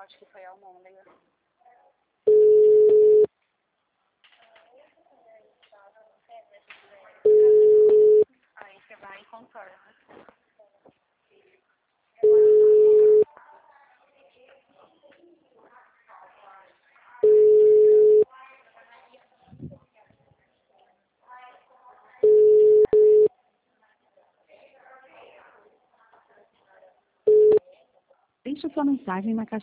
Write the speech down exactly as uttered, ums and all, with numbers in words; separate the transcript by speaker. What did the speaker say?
Speaker 1: acho que foi a almôndega. Aí você vai e contorna.
Speaker 2: Deixe sua mensagem na caixa